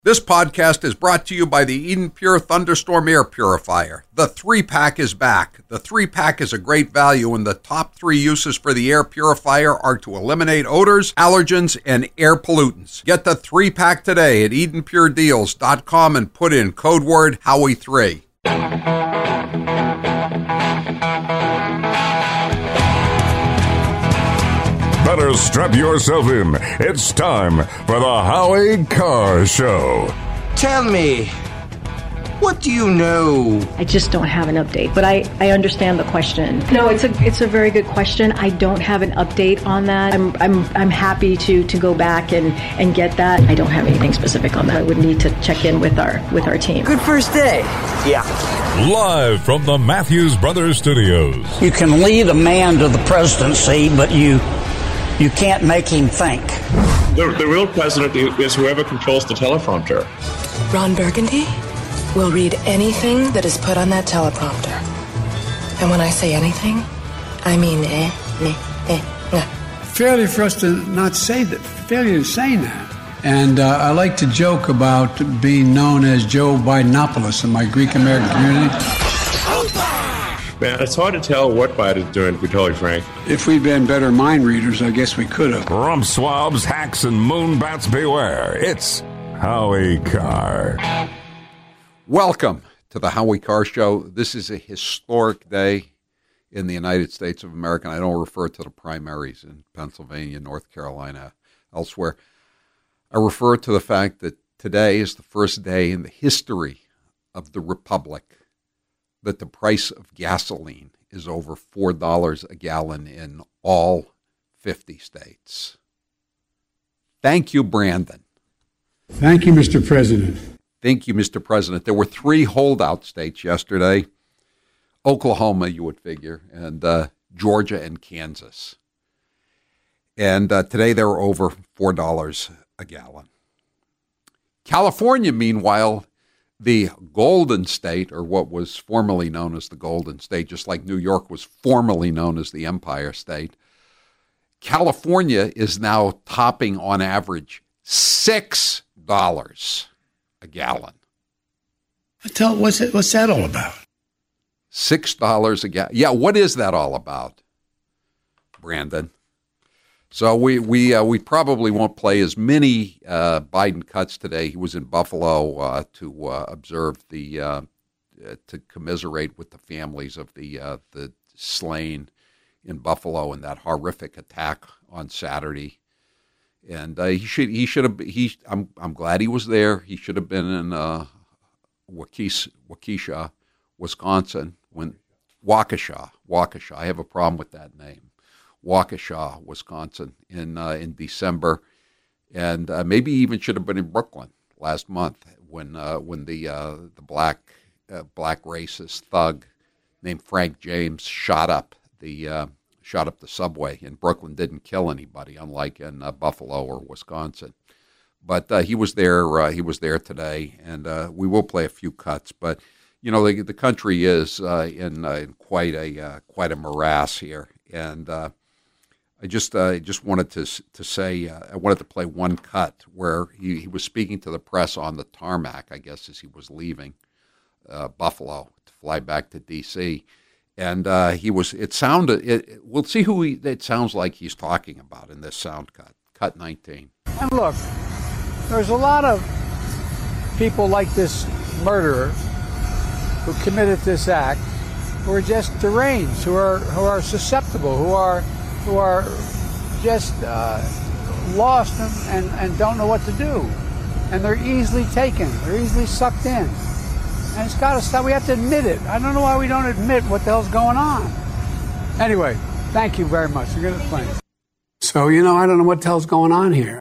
This podcast is brought to you by the Eden Pure Thunderstorm Air Purifier. The 3-pack is back. The 3-pack is a great value, and the top 3 uses for the air purifier are to eliminate odors, allergens, and air pollutants. Get the 3-pack today at EdenPureDeals.com and put in code word Howie3. Better strap yourself in. It's time for the Howie Carr Show. Tell me, what do you know? I just don't have an update, but I understand the question. No, it's a very good question. I don't have an update on that. I'm happy to go back and get that. I don't have anything specific on that. I would need to check in with our team. Good first day. Yeah. Live from the Matthews Brothers Studios. You can lead a man to the presidency, but you can't make him think. The real president is whoever controls the teleprompter. Ron Burgundy will read anything that is put on that teleprompter. And when I say anything, I mean Failure for us to not say that. Failure to saying that. And I like to joke about being known as Joe Bidenopoulos in my Greek American community. Man, it's hard to tell what Biden's doing, to be totally frank. If we'd been better mind readers, I guess we could have. Rump swabs, hacks, and moonbats beware. It's Howie Carr. Welcome to the Howie Carr Show. This is a historic day in the United States of America. And I don't refer to the primaries in Pennsylvania, North Carolina, elsewhere. I refer to the fact that today is the first day in the history of the Republic that the price of gasoline is over $4 a gallon in all 50 states. Thank you, Brandon. Thank you, Mr. President. Thank you, Mr. President. There were 3 holdout states yesterday. Oklahoma, you would figure, and Georgia and Kansas. And today they're over $4 a gallon. California, meanwhile, the Golden State, or what was formerly known as the Golden State, just like New York was formerly known as the Empire State, California is now topping on average $6 a gallon. What's that all about? $6 a gallon. Yeah, what is that all about, Brandon? So we probably won't play as many Biden cuts today. He was in Buffalo to observe to commiserate with the families of the slain in Buffalo in that horrific attack on Saturday. And I'm glad he was there. He should have been in Waukesha, Wisconsin. Waukesha. I have a problem with that name. Waukesha, Wisconsin, in December, and maybe even should have been in Brooklyn last month when the black racist thug named Frank James shot up the subway in Brooklyn. Didn't kill anybody, unlike in Buffalo or Wisconsin. But he was there. He was there today, and we will play a few cuts. But you know, the country is in quite a morass here, and I just wanted to say I wanted to play one cut where he was speaking to the press on the tarmac, I guess, as he was leaving Buffalo to fly back to D.C. And we'll see who it sounds like he's talking about in this sound cut, cut 19. And look, there's a lot of people like this murderer who committed this act who are just deranged, who are susceptible, who are just lost and don't know what to do. And they're easily taken. They're easily sucked in. And it's got to stop. We have to admit it. I don't know why we don't admit what the hell's going on. Anyway, thank you very much. You're good at playing. So, I don't know what the hell's going on here.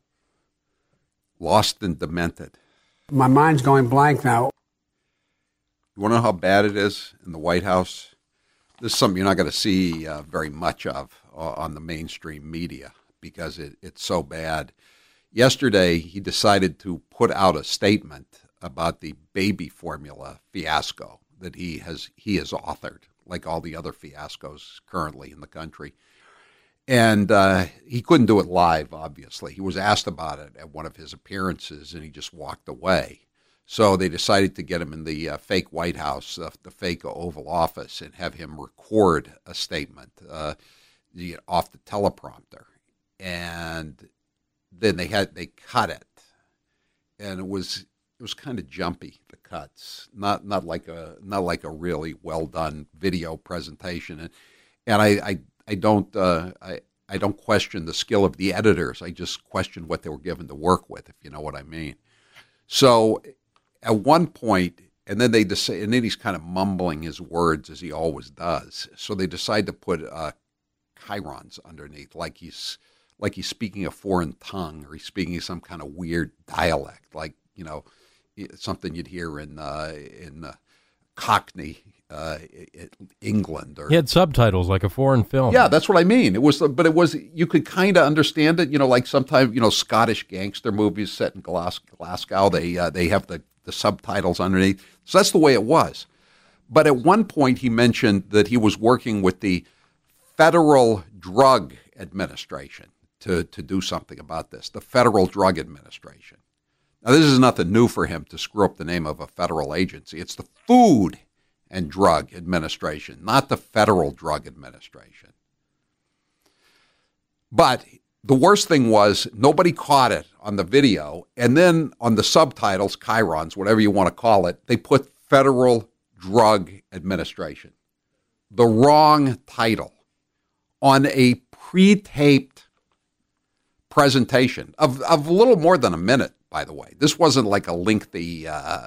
Lost and demented. My mind's going blank now. You want to know how bad it is in the White House? This is something you're not going to see very much of on the mainstream media because it's so bad. Yesterday, he decided to put out a statement about the baby formula fiasco that he has authored, like all the other fiascos currently in the country. And he couldn't do it live, obviously. He was asked about it at one of his appearances, and he just walked away. So they decided to get him in the fake White House, the fake Oval Office, and have him record a statement off the teleprompter. And then they cut it, and it was kind of jumpy, the cuts, not like a really well done video presentation. And I don't question the skill of the editors. I just question what they were given to work with, if you know what I mean. So at one point, and then and then he's kind of mumbling his words as he always does. So they decide to put chyrons underneath, like he's speaking a foreign tongue, or he's speaking some kind of weird dialect, like, you know, something you'd hear in Cockney, England. Or he had subtitles like a foreign film. Yeah, that's what I mean. It was you could kind of understand it. You know, like sometimes, you know, Scottish gangster movies set in Glasgow, they have the subtitles underneath. So that's the way it was. But at one point, he mentioned that he was working with the Federal Drug Administration to do something about this. The Federal Drug Administration. Now, this is nothing new for him to screw up the name of a federal agency. It's the Food and Drug Administration, not the Federal Drug Administration. But the worst thing was nobody caught it on the video, and then on the subtitles, chyrons, whatever you want to call it, they put Federal Drug Administration. The wrong title on a pre-taped presentation of a little more than a minute, by the way. This wasn't like a lengthy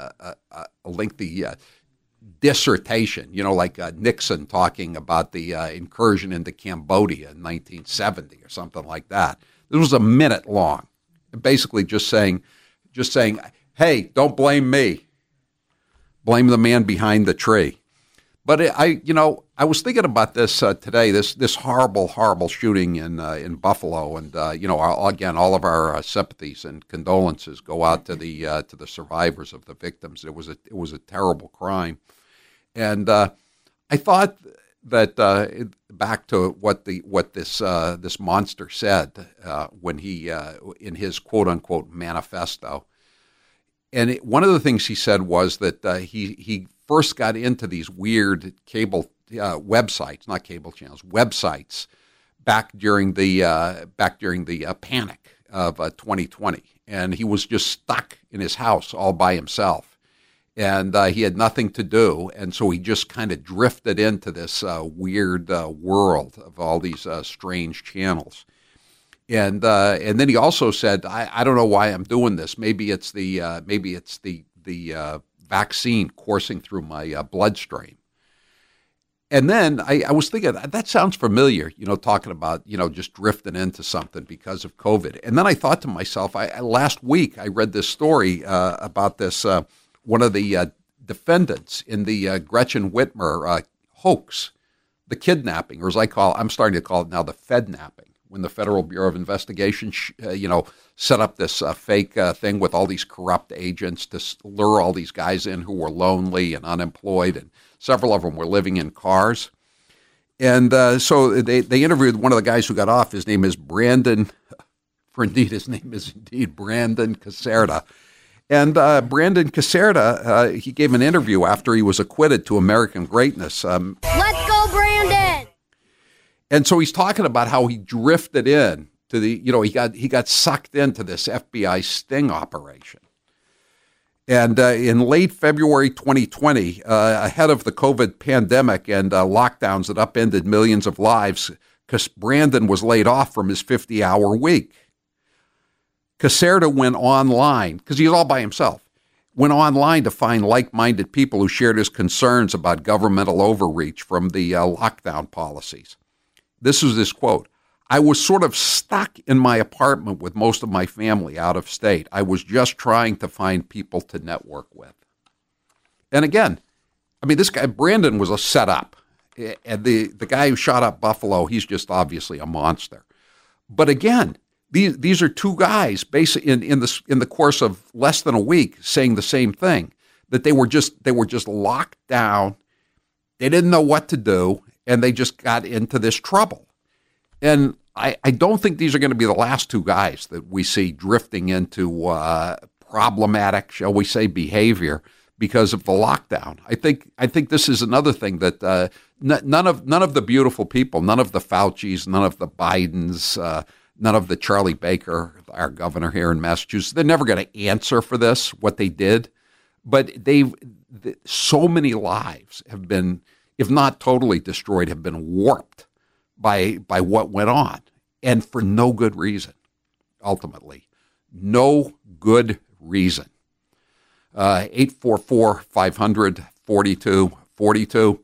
dissertation, you know, like Nixon talking about the incursion into Cambodia in 1970 or something like that. This was a minute long, basically just saying, hey, don't blame me, blame the man behind the tree. But I was thinking about this today. This horrible shooting in Buffalo, and again, all of our sympathies and condolences go out to the survivors of the victims. It was a terrible crime, and I thought that back to what this monster said when he in his quote unquote manifesto, and one of the things he said was that he first got into these weird cable websites, not cable channels, websites back during the panic of 2020, and he was just stuck in his house all by himself, and he had nothing to do, and so he just kind of drifted into this weird world of all these strange channels, and then he also said, I don't know why I'm doing this. Maybe it's the vaccine coursing through my bloodstream. And then I was thinking, that sounds familiar, you know, talking about, you know, just drifting into something because of COVID. And then I thought to myself, last week I read this story about this, one of the defendants in the Gretchen Whitmer hoax, the kidnapping, or I'm starting to call it now the Fednapping, when the Federal Bureau of Investigation, set up this fake thing with all these corrupt agents to lure all these guys in who were lonely and unemployed, and several of them were living in cars. And so they interviewed one of the guys who got off. His name is Brandon, his name is indeed Brandon Caserta. And Brandon Caserta, he gave an interview after he was acquitted to American Greatness. Let's go, Brandon! And so he's talking about how he drifted in to he got sucked into this FBI sting operation. And in late February 2020, ahead of the COVID pandemic and lockdowns that upended millions of lives, Brandon was laid off from his 50-hour week. Caserta went online, because he was all by himself, went online to find like-minded people who shared his concerns about governmental overreach from the lockdown policies. This was his quote: "I was sort of stuck in my apartment with most of my family out of state. I was just trying to find people to network with." And again, I mean, this guy, Brandon, was a setup. And the guy who shot up Buffalo, he's just obviously a monster. But again, these are two guys basically in the course of less than a week saying the same thing, that they were just locked down. They didn't know what to do, and they just got into this trouble. And I don't think these are going to be the last two guys that we see drifting into problematic, shall we say, behavior because of the lockdown. I think this is another thing that none of the beautiful people, none of the Faucis, none of the Bidens, none of the Charlie Baker, our governor here in Massachusetts, they're never going to answer for this, what they did. But so many lives have been, if not totally destroyed, have been warped by what went on, and for no good reason, ultimately. No good reason. 844-500-4242.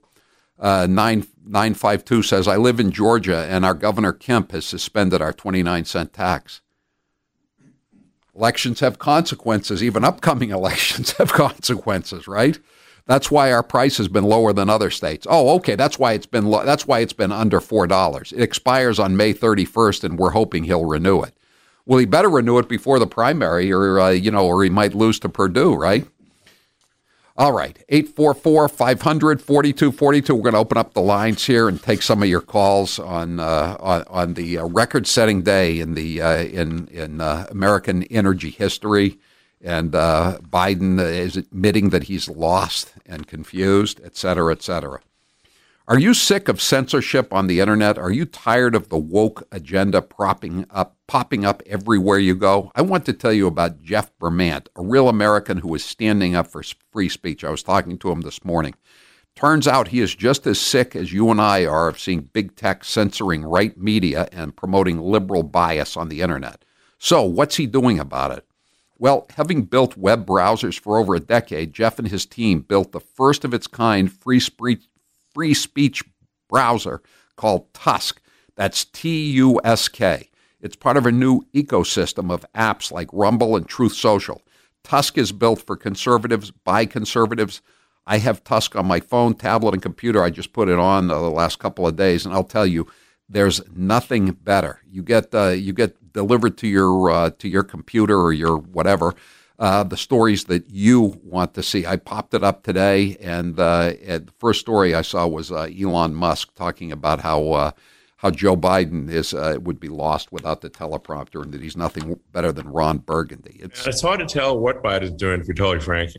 952 says, I live in Georgia, and our Governor Kemp has suspended our 29-cent tax. Elections have consequences. Even upcoming elections have consequences, right? That's why our price has been lower than other states. Oh, okay. That's why it's been under $4. It expires on May 31st, and we're hoping he'll renew it. Well, he better renew it before the primary, or he might lose to Purdue, right? All right, 844-500-4242. We're going to open up the lines here and take some of your calls on the record-setting day in American energy history. And Biden is admitting that he's lost and confused, et cetera, et cetera. Are you sick of censorship on the internet? Are you tired of the woke agenda popping up everywhere you go? I want to tell you about Jeff Bermant, a real American who is standing up for free speech. I was talking to him this morning. Turns out he is just as sick as you and I are of seeing big tech censoring right media and promoting liberal bias on the internet. So what's he doing about it? Well, having built web browsers for over a decade, Jeff and his team built the first of its kind free speech browser called Tusk. That's Tusk. It's part of a new ecosystem of apps like Rumble and Truth Social. Tusk is built for conservatives, by conservatives. I have Tusk on my phone, tablet, and computer. I just put it on the last couple of days, and I'll tell you, there's nothing better. You get delivered to your computer or your whatever, the stories that you want to see. I popped it up today, and the first story I saw was Elon Musk talking about how Joe Biden would be lost without the teleprompter, and that he's nothing better than Ron Burgundy. It's hard to tell what Biden's doing, to be totally frank.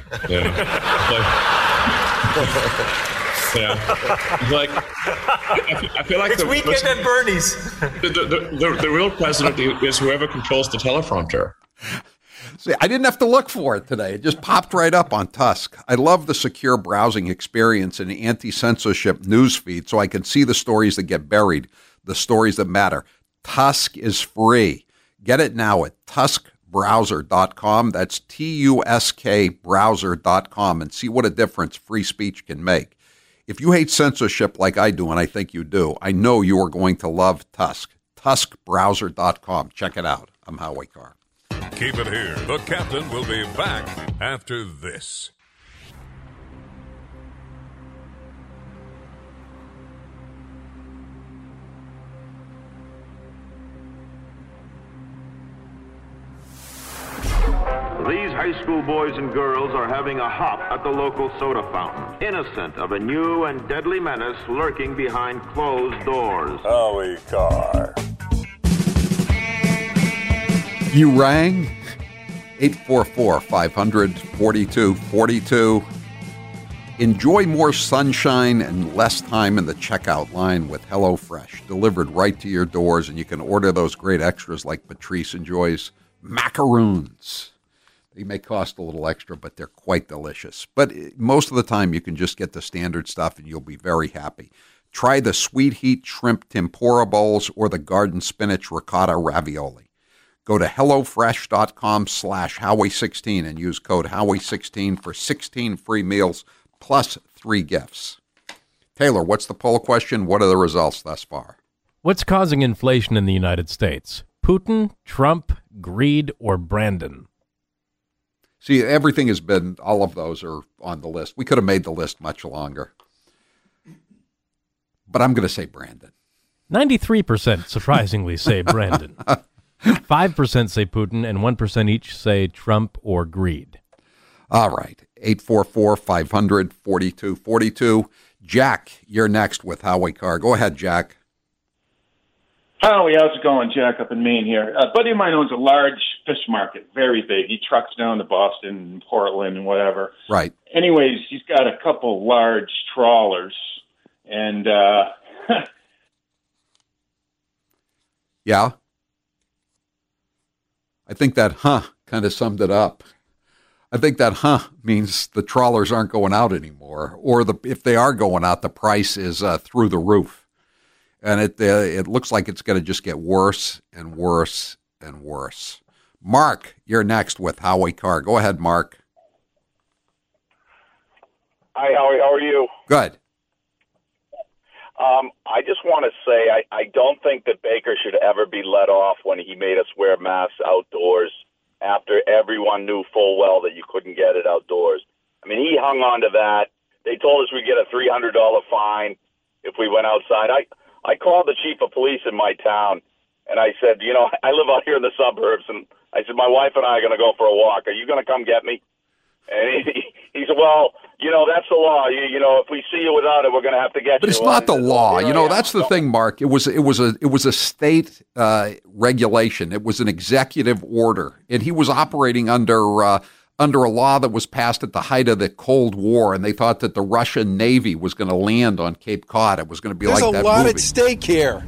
I feel like it's weekend at Bernie's. The real president is whoever controls the teleprompter. See, I didn't have to look for it today. It just popped right up on Tusk. I love the secure browsing experience and anti-censorship news feed so I can see the stories that get buried, the stories that matter. Tusk is free. Get it now at tuskbrowser.com. That's TUSK browser.com, and see what a difference free speech can make. If you hate censorship like I do, and I think you do, I know you are going to love Tusk. tuskbrowser.com. Check it out. I'm Howie Carr. Keep it here. The captain will be back after this. These high school boys and girls are having a hop at the local soda fountain, innocent of a new and deadly menace lurking behind closed doors. Howie Carr. You rang 844-500-4242. Enjoy more sunshine and less time in the checkout line with HelloFresh, delivered right to your doors, and you can order those great extras like Patrice enjoys macaroons. They may cost a little extra, but they're quite delicious. But most of the time, you can just get the standard stuff, and you'll be very happy. Try the Sweet Heat Shrimp Tempura Bowls or the Garden Spinach Ricotta Ravioli. Go to HelloFresh.com/Howie16 and use code Howie16 for 16 free meals plus 3 gifts. Taylor, what's the poll question? What are the results thus far? What's causing inflation in the United States? Putin, Trump, greed, or Brandon? See, everything has been, all of those are on the list. We could have made the list much longer. But I'm going to say Brandon. 93% surprisingly say Brandon. 5% say Putin, and 1% each say Trump or greed. All right. 844-500-4242. Jack, you're next with Howie Carr. Go ahead, Jack. Howie, how's it going? Jack up in Maine here. A buddy of mine owns a large fish market, very big. He trucks down to Boston and Portland and whatever. Right. Anyways, he's got a couple large trawlers, and yeah. I think that kind of summed it up. I think that means the trawlers aren't going out anymore, or if they are going out, the price is through the roof. And it looks like it's going to just get worse and worse and worse. Mark, you're next with Howie Carr. Go ahead, Mark. Hi, Howie. How are you? Good. I just want to say I don't think that Baker should ever be let off when he made us wear masks outdoors after everyone knew full well that you couldn't get it outdoors. I mean, he hung on to that. They told us we'd get a $300 fine if we went outside. I called the chief of police in my town, and I said, I live out here in the suburbs, and I said, my wife and I are going to go for a walk. Are you going to come get me? And he said, well, that's the law. If we see you without it, we're going to have to get you. But it's not the law. That's the thing, Mark. It was a state regulation. It was an executive order, and he was operating under a law that was passed at the height of the Cold War, and they thought that the Russian Navy was going to land on Cape Cod. It was going to be like that movie. There's a lot at stake here.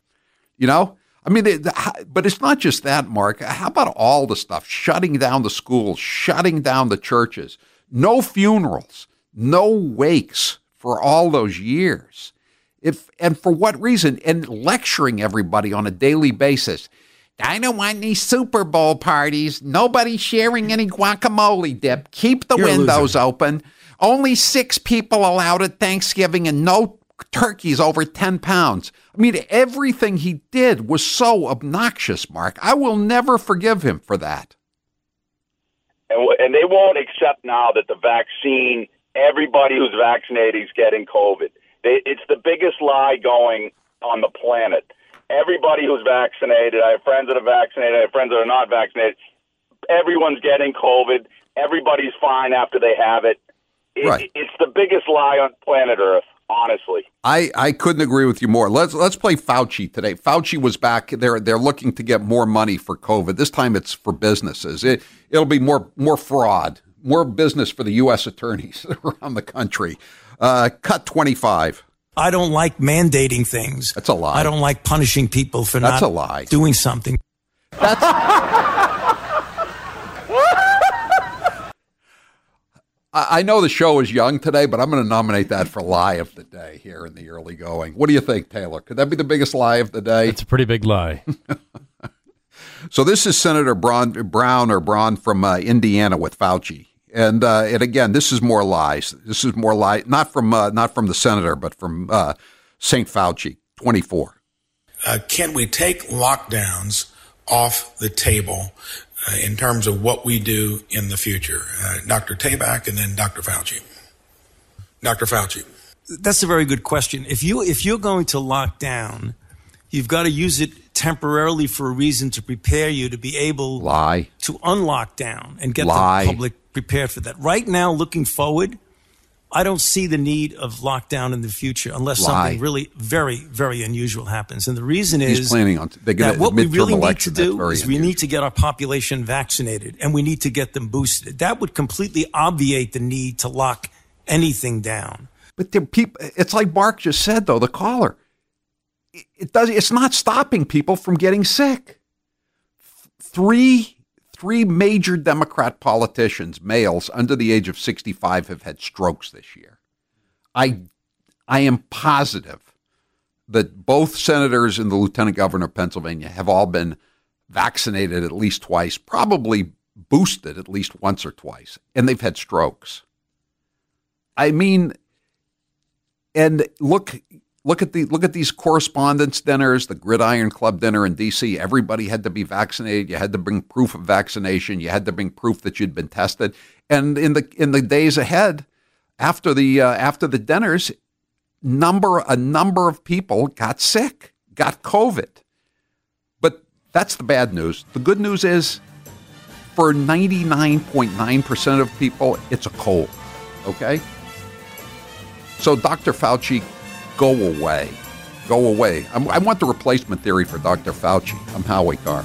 But it's not just that, Mark. How about all the stuff? Shutting down the schools, shutting down the churches, no funerals, no wakes for all those years. And for what reason? And lecturing everybody on a daily basis. I don't want any Super Bowl parties. Nobody sharing any guacamole dip. Keep the windows open. Only 6 people allowed at Thanksgiving and no turkeys over 10 pounds. I mean, everything he did was so obnoxious, Mark. I will never forgive him for that. And they won't accept now that the vaccine, everybody who's vaccinated is getting COVID. It's the biggest lie going on the planet. Everybody who's vaccinated, I have friends that are vaccinated, I have friends that are not vaccinated, everyone's getting COVID. Everybody's fine after they have it. It's the biggest lie on planet Earth, honestly. I couldn't agree with you more. Let's play Fauci today. Fauci was back. They're looking to get more money for COVID. This time it's for businesses. It'll be more fraud, more business for the U.S. attorneys around the country. Cut 25. I don't like mandating things. That's a lie. I don't like punishing people for not doing something. That's I know the show is young today, but I'm going to nominate that for lie of the day here in the early going. What do you think, Taylor? Could that be the biggest lie of the day? It's a pretty big lie. So this is Senator Braun from Indiana with Fauci. And again, this is more lies. This is more lie, not from the senator, but from St. Fauci. 24. Can we take lockdowns off the table in terms of what we do in the future? Dr. Tabak and then Dr. Fauci. Dr. Fauci. That's a very good question. If you're going to lock down, you've got to use it temporarily for a reason to prepare you to be able to unlock down and get the public prepared for that. Right now, looking forward, I don't see the need of lockdown in the future unless something really very, very unusual happens. And the reason is that what we really need to do is we need to get our population vaccinated and we need to get them boosted. That would completely obviate the need to lock anything down. But it's like Mark just said, though, the caller. It's not stopping people from getting sick. Three major Democrat politicians, males under the age of 65, have had strokes this year. I am positive that both senators and the lieutenant governor of Pennsylvania have all been vaccinated at least twice, probably boosted at least once or twice, and they've had strokes. I mean, and look at these correspondence dinners, the Gridiron Club dinner in D.C. Everybody had to be vaccinated. You had to bring proof of vaccination. You had to bring proof that you'd been tested. And in the days ahead, after the dinners, a number of people got sick, got COVID. But that's the bad news. The good news is, for 99.9% of people, it's a cold. Okay. So Dr. Fauci, go away. Go away. I want the replacement theory for Dr. Fauci. I'm Howie Carr.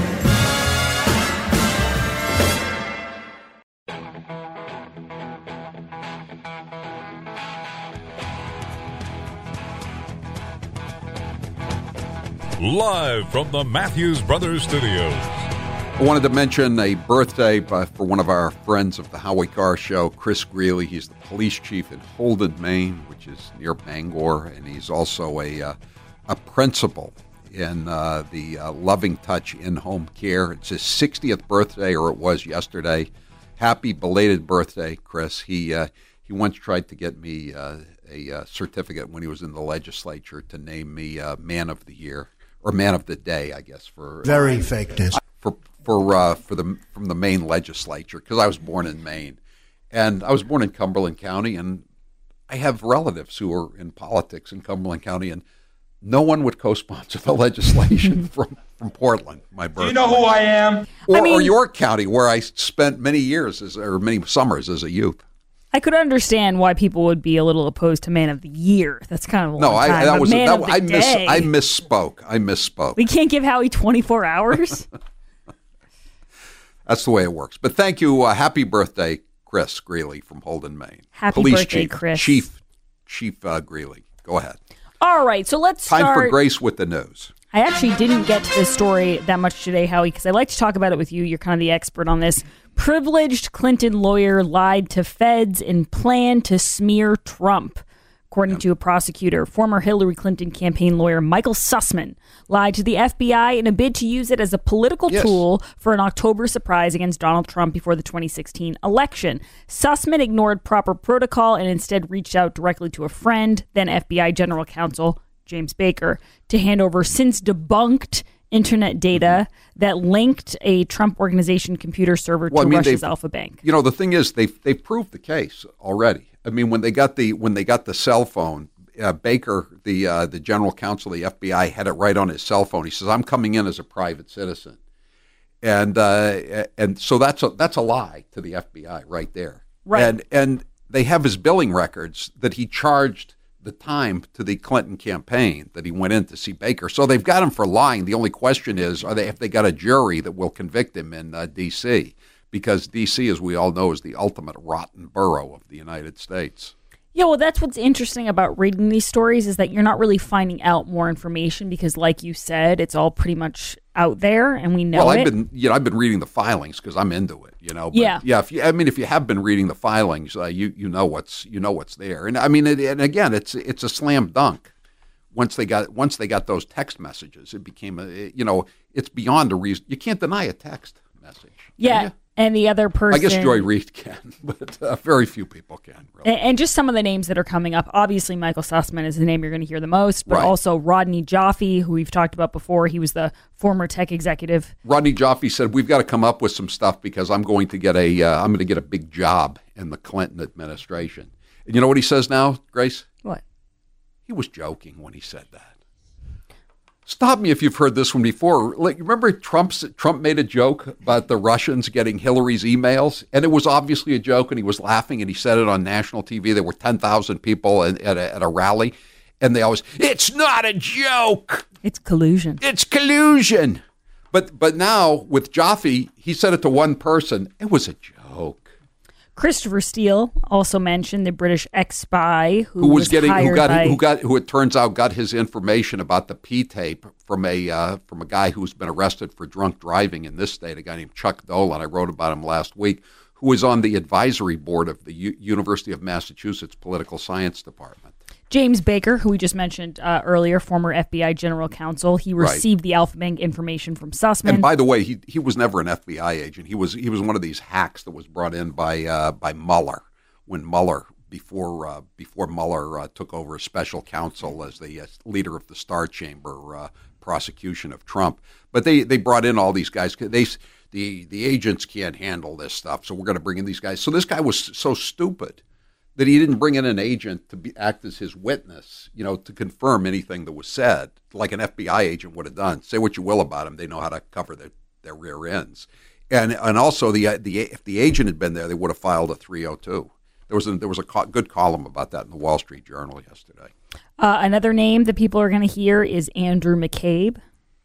Live from the Matthews Brothers Studios. I wanted to mention a birthday for one of our friends of the Howie Carr Show, Chris Greeley. He's the police chief in Holden, Maine, which is near Bangor, and he's also a principal in the Loving Touch in-home care. It's his 60th birthday, or it was yesterday. Happy belated birthday, Chris. He once tried to get me a certificate when he was in the legislature to name me Man of the Year, or Man of the Day, I guess. For very fake news. From the Maine legislature, because I was born in Maine, and I was born in Cumberland County, and I have relatives who are in politics in Cumberland County, and no one would co-sponsor the legislation from Portland, my birthplace. Do you know who I am? Or York County, where I spent many summers as a youth. I could understand why people would be a little opposed to Man of the Year. That's kind of a long time. I misspoke. We can't give Howie 24 hours. That's the way it works. But thank you. Happy birthday, Chris Greeley from Holden, Maine. Happy birthday, Chris. Chief Greeley. Go ahead. All right, so let's start. Time for Grace with the news. I actually didn't get to this story that much today, Howie, because I like to talk about it with you. You're kind of the expert on this. Privileged Clinton lawyer lied to feds and planned to smear Trump. According to a prosecutor, former Hillary Clinton campaign lawyer Michael Sussman lied to the FBI in a bid to use it as a political tool for an October surprise against Donald Trump before the 2016 election. Sussman ignored proper protocol and instead reached out directly to a friend, then FBI General Counsel James Baker, to hand over since debunked internet data that linked a Trump Organization computer server to Russia's Alpha Bank. You know, the thing is, they've proved the case already. I mean, when they got the cell phone, Baker, the general counsel of the FBI, had it right on his cell phone. He says, "I'm coming in as a private citizen," and so that's a lie to the FBI right there. Right. And they have his billing records that he charged the time to the Clinton campaign that he went in to see Baker. So they've got him for lying. The only question is, if they got a jury that will convict him in D.C., because D.C., as we all know, is the ultimate rotten borough of the United States. Yeah, well, that's what's interesting about reading these stories is that you're not really finding out more information because, like you said, it's all pretty much out there, and we know I've been reading the filings because I'm into it. But if you have been reading the filings, you know what's there, and I mean, and again, it's a slam dunk. Once they got those text messages, it became it's beyond a reason. You can't deny a text message. Yeah. And the other person... I guess Joy Reid can, but very few people can. Really. And just some of the names that are coming up. Obviously, Michael Sussman is the name you're going to hear the most, but also Rodney Joffe, who we've talked about before. He was the former tech executive. Rodney Joffe said, "We've got to come up with some stuff because I'm going to get a big job in the Clinton administration." And you know what he says now, Grace? What? He was joking when he said that. Stop me if you've heard this one before. Like, remember Trump made a joke about the Russians getting Hillary's emails, and it was obviously a joke, and he was laughing, and he said it on national TV. There were 10,000 people at a rally, and they always, "It's not a joke. It's collusion. It's collusion." But now with Joffe, he said it to one person. It was a joke. Christopher Steele also mentioned the British ex-spy who it turns out got his information about the P-tape from a guy who's been arrested for drunk driving in this state, a guy named Chuck Dolan. I wrote about him last week, who was on the advisory board of the University of Massachusetts Political Science Department. James Baker, who we just mentioned earlier, former FBI general counsel, he received the Alpha Bank information from Sussman. And by the way, he was never an FBI agent. He was one of these hacks that was brought in by Mueller when Mueller before Mueller took over as special counsel as the leader of the Star Chamber prosecution of Trump. But they brought in all these guys. The agents can't handle this stuff, so we're going to bring in these guys. So this guy was so stupid that he didn't bring in an agent to act as his witness, to confirm anything that was said, like an FBI agent would have done. Say what you will about him, they know how to cover their rear ends. And also, if the agent had been there, they would have filed a 302. There was a good column about that in the Wall Street Journal yesterday. Another name that people are going to hear is Andrew McCabe.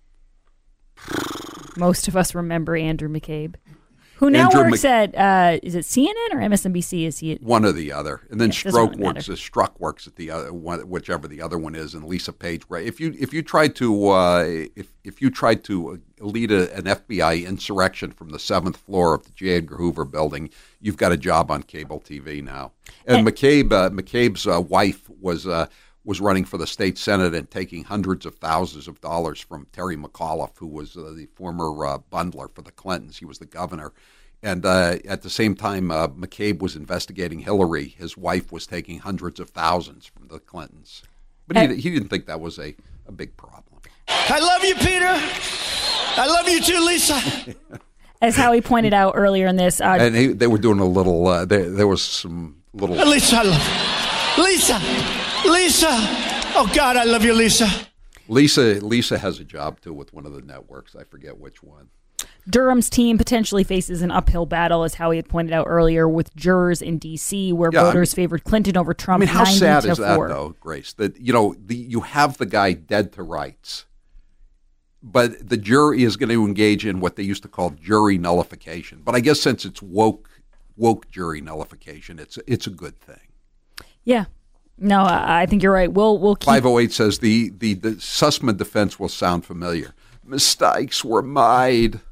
Most of us remember Andrew McCabe, who now works at, is it CNN or MSNBC? Is he one or the other? And then Strzok works at the other one, whichever the other one is, and Lisa Page. Right? If you tried to lead an FBI insurrection from the 7th floor of the J. Edgar Hoover building, you've got a job on cable TV now. And McCabe's wife was running for the state senate and taking hundreds of thousands of dollars from Terry McAuliffe, who was the former bundler for the Clintons. He was the governor. And at the same time, McCabe was investigating Hillary. His wife was taking hundreds of thousands from the Clintons. But he didn't think that was a big problem. I love you, Peter. I love you too, Lisa. As Howie pointed out earlier in this. And they were doing a little, there was some little. Lisa, I love you. Lisa. Oh, God, I love you, Lisa. Lisa has a job, too, with one of the networks. I forget which one. Durham's team potentially faces an uphill battle, as Howie had pointed out earlier, with jurors in D.C., where voters favored Clinton over Trump. How sad is that, though, Grace? That, you have the guy dead to rights, but the jury is going to engage in what they used to call jury nullification. But I guess since it's woke jury nullification, it's a good thing. Yeah. No, I think you're right. We'll keep. 508 says the Sussman defense will sound familiar. Mistakes were made.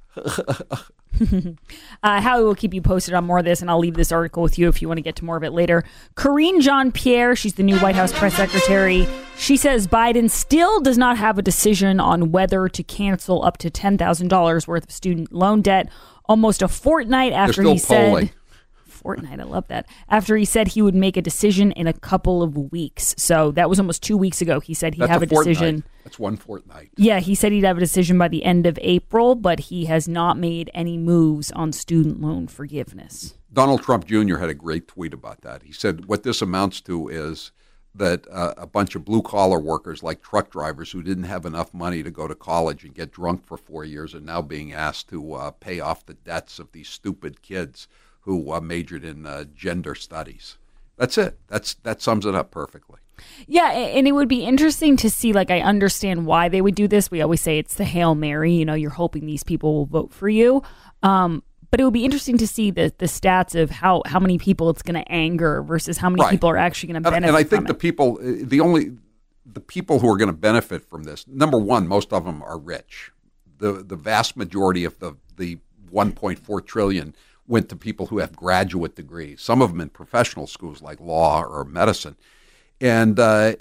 Howie will keep you posted on more of this, and I'll leave this article with you if you want to get to more of it later. Karine Jean-Pierre, she's the new White House press secretary. She says Biden still does not have a decision on whether to cancel up to $10,000 worth of student loan debt. Almost a fortnight after he said. Fortnight, I love that. After he said he would make a decision in a couple of weeks. So that was almost 2 weeks ago. He said he'd have a decision. That's one fortnight. Yeah, he said he'd have a decision by the end of April, but he has not made any moves on student loan forgiveness. Donald Trump Jr. had a great tweet about that. He said what this amounts to is that a bunch of blue-collar workers like truck drivers who didn't have enough money to go to college and get drunk for 4 years are now being asked to pay off the debts of these stupid kids who majored in gender studies. That's it. That sums it up perfectly. Yeah, and it would be interesting to see, I understand why they would do this. We always say it's the Hail Mary. You're hoping these people will vote for you. But it would be interesting to see the stats of how many people it's going to anger versus how many people are actually going to benefit from it. And I think the people who are going to benefit from this, number one, most of them are rich. The vast majority of the $1.4 trillion went to people who have graduate degrees, some of them in professional schools like law or medicine. And, but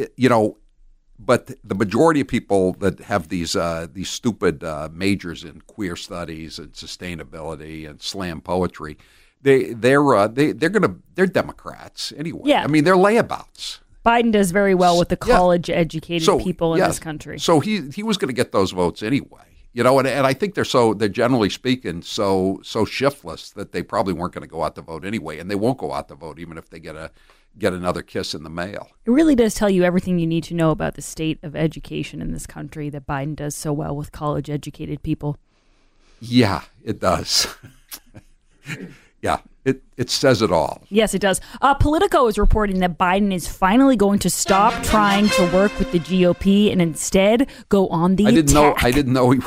the majority of people that have these stupid majors in queer studies and sustainability and slam poetry, they're Democrats anyway. Yeah. I mean, they're layabouts. Biden does very well with the college-educated people in this country. So he was going to get those votes anyway. And I think they're generally speaking so shiftless that they probably weren't going to go out to vote anyway, and they won't go out to vote even if they get another kiss in the mail. It really does tell you everything you need to know about the state of education in this country that Biden does so well with college-educated people. Yeah, it does. Yeah, it says it all. Yes, it does. Politico is reporting that Biden is finally going to stop trying to work with the GOP and instead go on the attack. I didn't know he.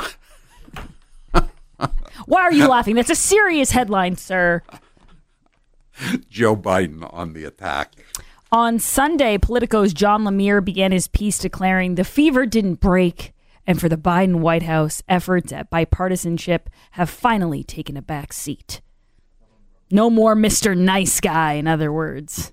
Why are you laughing? That's a serious headline, sir. Joe Biden on the attack. On Sunday, Politico's John Lemire began his piece declaring the fever didn't break, and for the Biden White House, efforts at bipartisanship have finally taken a back seat. No more Mr. Nice Guy, in other words.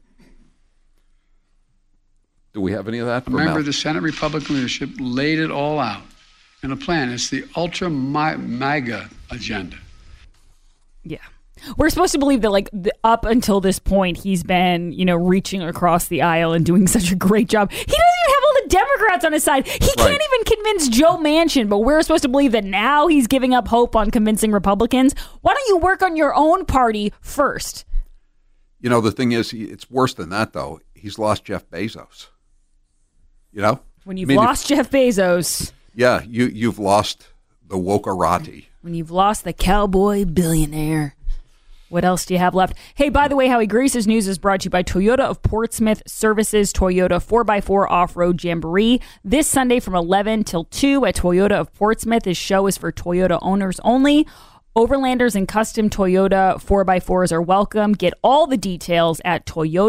Do we have any of that? Remember, the Senate Republican leadership laid it all out in a plan. It's the ultra-MAGA agenda. Yeah. We're supposed to believe that, up until this point, he's been, reaching across the aisle and doing such a great job. He doesn't even have all the Democrats on his side. He can't even convince Joe Manchin, but we're supposed to believe that now he's giving up hope on convincing Republicans. Why don't you work on your own party first? The thing is, it's worse than that, though. He's lost Jeff Bezos. When you've lost Jeff Bezos. Yeah, you've lost the wokerati. When you've lost the cowboy billionaire. What else do you have left? Hey, by the way, Howie, Grace's News is brought to you by Toyota of Portsmouth Services, Toyota 4x4 Off-Road Jamboree. This Sunday from 11 till 2 at Toyota of Portsmouth. This show is for Toyota owners only. Overlanders and custom Toyota 4x4s are welcome. Get all the details at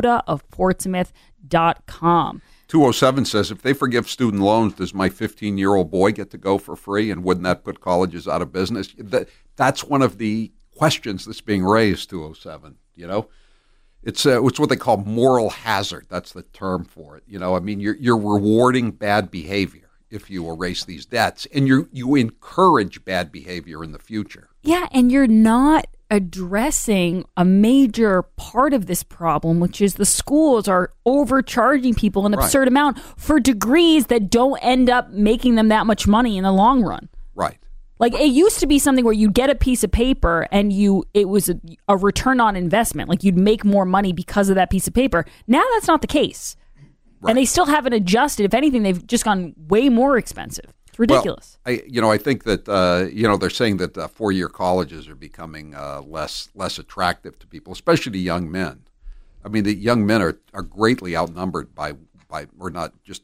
toyotaofportsmouth.com. 207 says, if they forgive student loans, does my 15-year-old boy get to go for free? And wouldn't that put colleges out of business? That's one of the questions that's being raised, 207. You know, it's what they call moral hazard. That's the term for it. You know, I mean, you're rewarding bad behavior if you erase these debts, and you encourage bad behavior in the future. Yeah, and you're not addressing a major part of this problem, which is the schools are overcharging people an absurd amount for degrees that don't end up making them that much money in the long run. Right. Like, it used to be something where you get a piece of paper and it was a return on investment. Like, you'd make more money because of that piece of paper. Now that's not the case. Right. And they still haven't adjusted. If anything, they've just gone way more expensive. It's ridiculous. Well, I think that, they're saying that four-year colleges are becoming less attractive to people, especially to young men. I mean, the young men are greatly outnumbered by or not just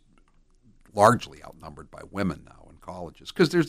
largely outnumbered by women now in colleges, because there's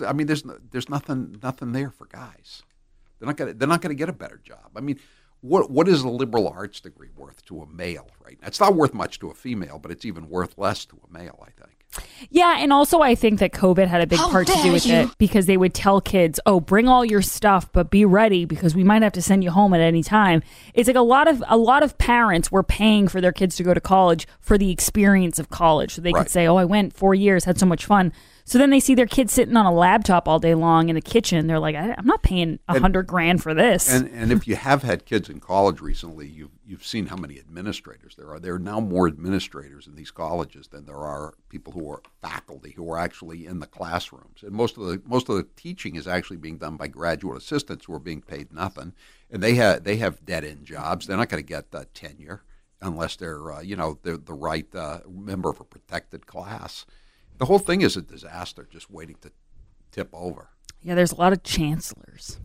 nothing there for guys. They're not going to get a better job. I mean, what is a liberal arts degree worth to a male right now? It's not worth much to a female, but it's even worth less to a male, I think. Yeah, and also I think that COVID had a big part to do with it, because they would tell kids, oh, bring all your stuff, but be ready because we might have to send you home at any time. It's like a lot of parents were paying for their kids to go to college for the experience of college. So they could say, oh, I went 4 years, had so much fun. So then they see their kids sitting on a laptop all day long in the kitchen. They're like, I'm not paying $100,000 for this. And if you have had kids in college recently, you've seen how many administrators there are. There are now more administrators in these colleges than there are people who are faculty who are actually in the classrooms. And most of the teaching is actually being done by graduate assistants who are being paid nothing, and they have dead-end jobs. They're not going to get tenure unless they're the right member of a protected class. The whole thing is a disaster, just waiting to tip over. Yeah, there's a lot of chancellors.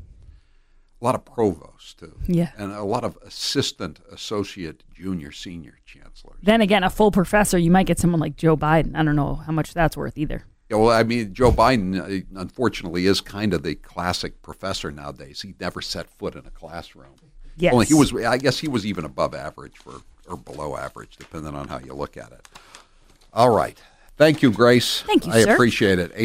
A lot of provosts, too. Yeah. And a lot of assistant, associate, junior, senior chancellors. Then again, a full professor, you might get someone like Joe Biden. I don't know how much that's worth either. Yeah, well, I mean, Joe Biden, unfortunately, is kind of the classic professor nowadays. He never set foot in a classroom. Yes. Only I guess he was even above average or below average, depending on how you look at it. All right. Thank you, Grace. Thank you, sir. I appreciate it.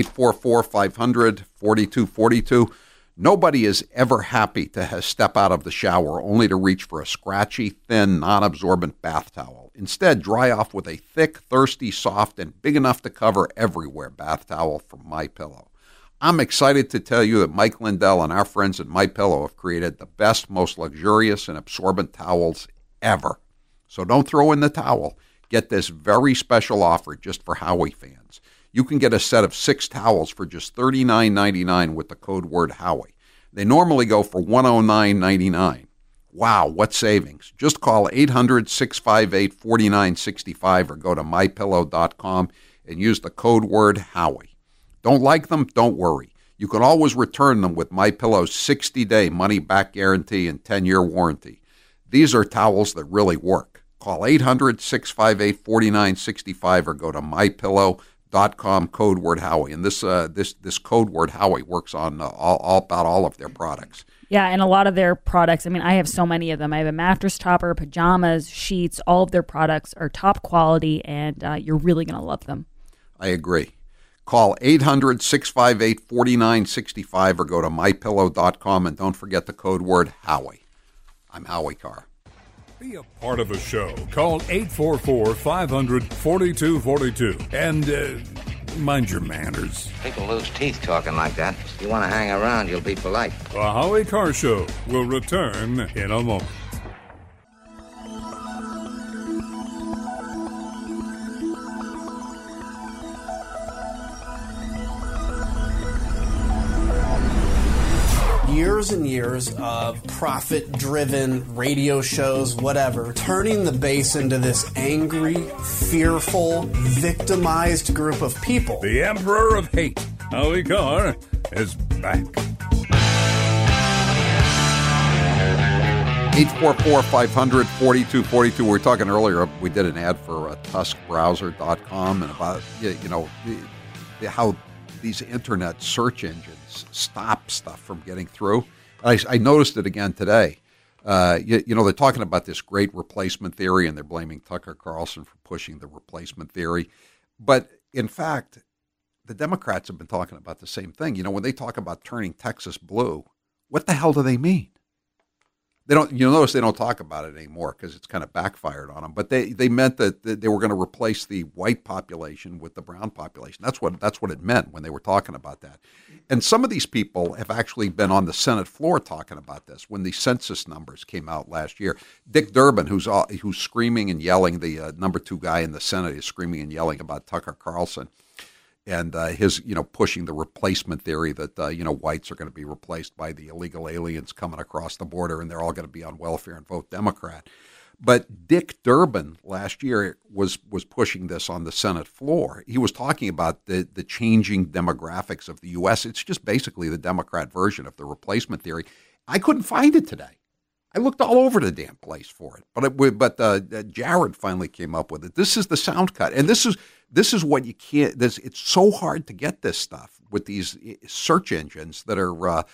844-500-4242. Nobody is ever happy to step out of the shower only to reach for a scratchy, thin, non-absorbent bath towel. Instead, dry off with a thick, thirsty, soft, and big enough to cover everywhere bath towel from MyPillow. I'm excited to tell you that Mike Lindell and our friends at MyPillow have created the best, most luxurious, and absorbent towels ever. So don't throw in the towel. Get this very special offer just for Howie fans. You can get a set of 6 towels for just $39.99 with the code word Howie. They normally go for $109.99. Wow, what savings. Just call 800-658-4965 or go to mypillow.com and use the code word Howie. Don't like them? Don't worry. You can always return them with MyPillow's 60-day money-back guarantee and 10-year warranty. These are towels that really work. Call 800-658-4965 or go to mypillow.com, code word Howie. And this code word Howie works on about all of their products. Yeah, and a lot of their products, I mean, I have so many of them. I have a mattress topper, pajamas, sheets. All of their products are top quality, and you're really going to love them. I agree. Call 800-658-4965 or go to mypillow.com, and don't forget the code word Howie. I'm Howie Carr. Be a part of the show. Call 844-500-4242. And mind your manners. People lose teeth talking like that. If you want to hang around, you'll be polite. The Howie Carr Show will return in a moment. Years and years of profit-driven radio shows, whatever, turning the base into this angry, fearful, victimized group of people. The Emperor of Hate, Howie Carr, is back. 844-500-4242. We were talking earlier, we did an ad for tuskbrowser.com and about, how these internet search engines stop stuff from getting through. I noticed it again today. They're talking about this great replacement theory, and they're blaming Tucker Carlson for pushing the replacement theory. But in fact, the Democrats have been talking about the same thing. When they talk about turning Texas blue, what the hell do they mean? They don't. You'll notice they don't talk about it anymore because it's kind of backfired on them. But they meant that they were going to replace the white population with the brown population. That's what it meant when they were talking about that. And some of these people have actually been on the Senate floor talking about this when the census numbers came out last year. Dick Durbin, who's screaming and yelling, the number 2 guy in the Senate, is screaming and yelling about Tucker Carlson and his, pushing the replacement theory that, whites are going to be replaced by the illegal aliens coming across the border and they're all going to be on welfare and vote Democrat. But Dick Durbin last year was pushing this on the Senate floor. He was talking about the changing demographics of the U.S. It's just basically the Democrat version of the replacement theory. I couldn't find it today. I looked all over the damn place for it, but Jared finally came up with it. This is the sound cut, and this is what you can't. It's so hard to get this stuff with these search engines that are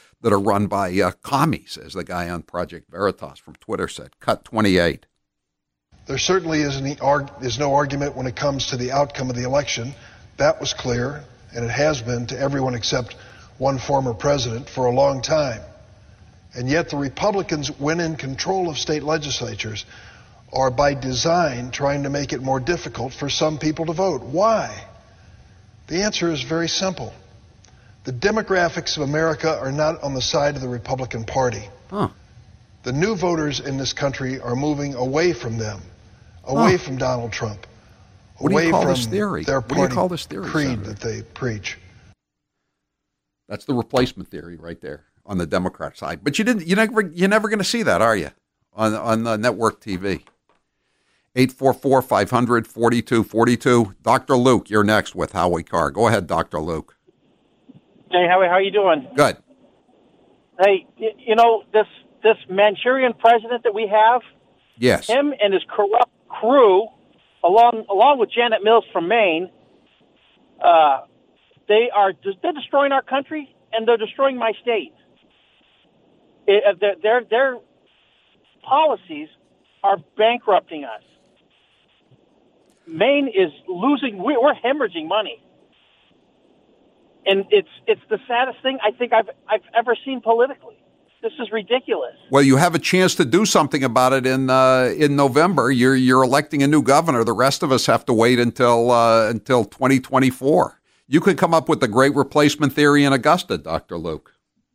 run by commies, as the guy on Project Veritas from Twitter said. Cut 28. There certainly is no argument when it comes to the outcome of the election. That was clear, and it has been to everyone except one former president for a long time. And yet the Republicans, when in control of state legislatures, are by design trying to make it more difficult for some people to vote. Why? The answer is very simple. The demographics of America are not on the side of the Republican Party. The new voters in this country are moving away from them, away from Donald Trump, away from their party creed that they preach. That's the replacement theory right there on the Democrat side. But you're never going to see that, are you, on network TV? 844-500-4242. Dr. Luke, you're next with Howie Carr. Go ahead, Dr. Luke. Hey, Howie, how you doing? Good. Hey, this Manchurian president that we have, yes, him and his corrupt crew, along with Janet Mills from Maine, they're destroying our country and they're destroying my state. Their policies are bankrupting us. Maine is losing. We're hemorrhaging money, and it's the saddest thing I think I've ever seen politically. This is ridiculous. Well, you have a chance to do something about it in November. You're electing a new governor. The rest of us have to wait until 2024. You could come up with the great replacement theory in Augusta, Dr. Luke.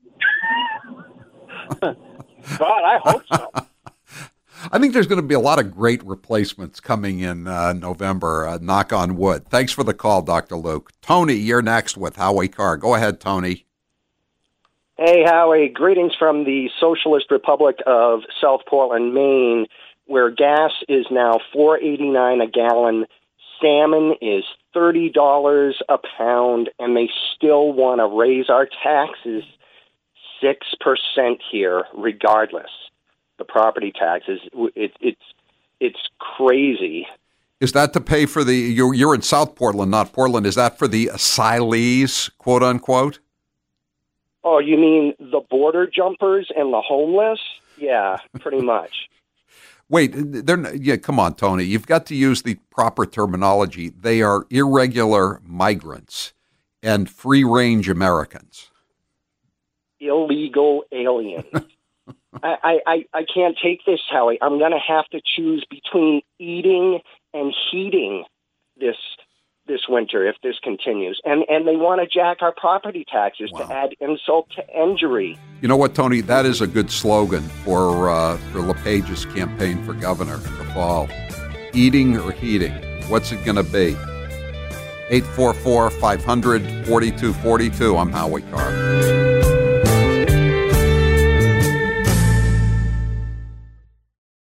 God, I hope so. I think there's going to be a lot of great replacements coming in November, knock on wood. Thanks for the call, Dr. Luke. Tony, you're next with Howie Carr. Go ahead, Tony. Hey, Howie. Greetings from the Socialist Republic of South Portland, Maine, where gas is now $4.89 a gallon. Salmon is $30 a pound, and they still want to raise our taxes 6% here, regardless. The property taxes, it's crazy. Is that to pay for you're in South Portland, not Portland. Is that for the asylees, quote unquote? Oh, you mean the border jumpers and the homeless? Yeah, pretty much. Wait, come on, Tony. You've got to use the proper terminology. They are irregular migrants and free-range Americans. Illegal aliens. I can't take this, Howie. I'm going to have to choose between eating and heating this winter if this continues. And they want to jack our property taxes to add insult to injury. You know what, Tony? That is a good slogan for LePage's campaign for governor in the fall. Eating or heating? What's it going to be? 844-500-4242. I'm Howie Carr.